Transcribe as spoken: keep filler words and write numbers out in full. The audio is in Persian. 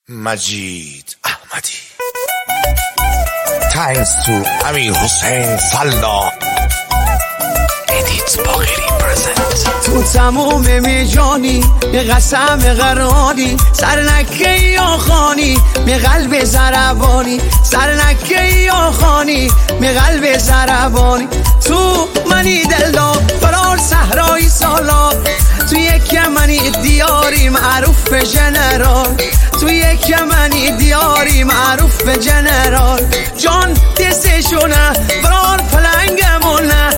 مجید احمدی. Thanks to امیر حسین فلا. Edits باقری present. تو تموم میجانی به قسم قرانی، سر نکه یا خانی به قلب زربانی، سر نکه یا خانی به قلب زربانی. تو منی دلدار فرار صحرای سالار، تو یک منی دیاری معروف به جنرال، تو یک منی دیاری معروف به جنرال. جان دستشونه برار پلنگمونه،